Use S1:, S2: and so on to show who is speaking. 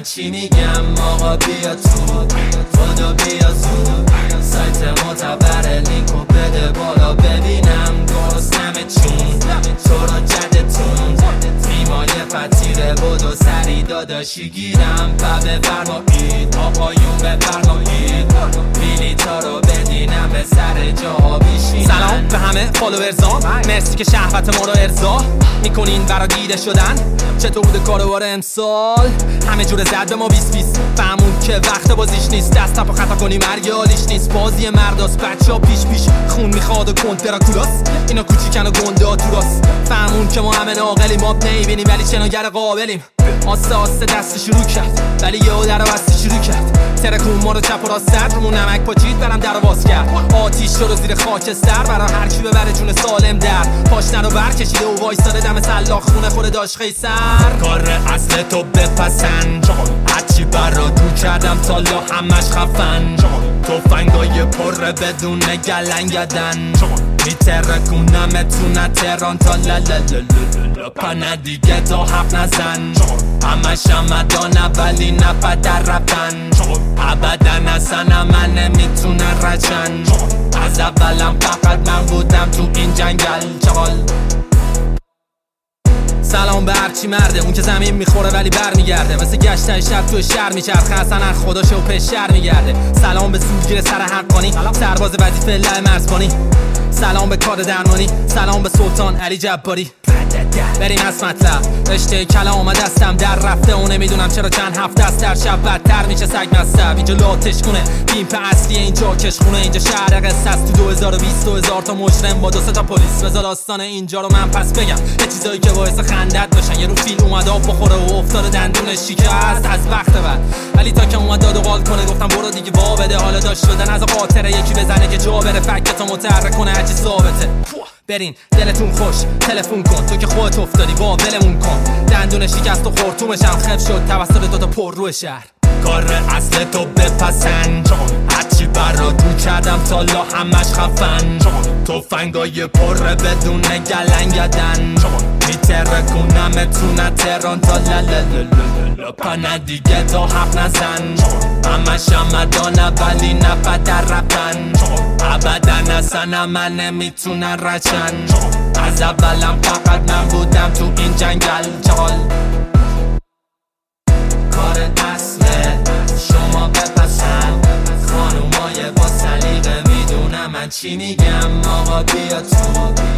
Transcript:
S1: چی میگم آقا بیا تو خدا بیا زود سایت معتبر لینکو بده بالا ببینم گرسنمه چون تو رو جدتون میمای فتیره بدو سری داداشی گیرم بفرمایید آقایون بفرمایید بلیطا رو بدینم به سر جا بیشینن.
S2: سلام به همه فالوورزام، مرسی که شهوت ما رو ارضا میکنین برا دیده شدن. چطور بوده کاروبار امسال؟ همه جور زد به ما 20-20 فهمون که وقت بازیش نیست، دست تپ و خطا کنی مرگالیش نیست. بازی مرداست بچه ها پیش خون میخواد و کند دراکولاس، اینا کوچیکن و گنده ها تو راست. فهمون که ما همه ناقلیم، ما نمیبینیم ولی شناگر قابلیم. آسته آسته دست شروع کرد ولی یهو در بسته شروع کرد. ترکون ما رو چپ و راست زد، رومون نمک پاچید برم در باز کرد. آتیش شد زیر خاکستر برا هر کی ببره جون سالم در پاشنه رو برکشیده و وایستاده دم سلاخ خونه خود داشت خیسر.
S1: کار اصل تو بپسند هرچی برا دور کردم تالا همش خفن. توفنگای پره بدون گلنگدن میترکونمتون تهران تا لالالالالال پنه دیگه تا حرف نزن. همش همدانه ولی نفت در رفتن ابدا اصلا من نمیتونن رچن. از اولم فقط من بودم تو این جنگل چال.
S2: سلام به هرچی مرده اون که زمین میخوره ولی بر میگرده، مثل گشتای شب تو شهر میچرخه اصلا خداشه و پشر میگرده. سلام به سورگیر سر حقانی، سرباز وظیفه لعه مرزبانی. سلام به کار درمانی، سلام به سلطان علی جباری. بریم از مطلب، رشته کلام آمد دستم در رفته و نمیدونم چرا چند هفته است در شب بدتر میشه سگ مصب. اینجا لاتش کنه بیمپ اصلیه، اینجا کشخونه، اینجا شهر قصه است. تو 2020 2000 تا مجرم با 2 تا پلیس. بذار داستان اینجا رو من پس بگم، یه چیزایی که باعث خندت بشن. یه رو فیل اومد آب بخوره و افتاده دندونش شکست از وقت بعد، ولی تا که اومد داد و قال کنه گفتم برو دیگه وا بده. حالا داشت شدن از قاطره یکی بزنه که جا بره، فکتو متحرک کنه هرچی ثابته. برین دلتون خوش تلفن کن، تو که خودت افتادی با ولمون کن. دندون شکست و خورتومشم خف شد توسط 2 تا پر رو شهر.
S1: کار اصل تو بپسند هرچی برا دور کردم تالا همش خفن. توفنگای پره بدون گلنگدن میترکونمتون تهران تا لالالالال پنه دیگه تا حرف نزن. همش همدانه ولی نفت در رفتن ابدا اصلا من نمیتونن رچن. از اولم فقط من بودم تو این جنگل چال. کار اصله شما بپسند خانومای با سلیقه میدونم من چی میگم آقا بیا تو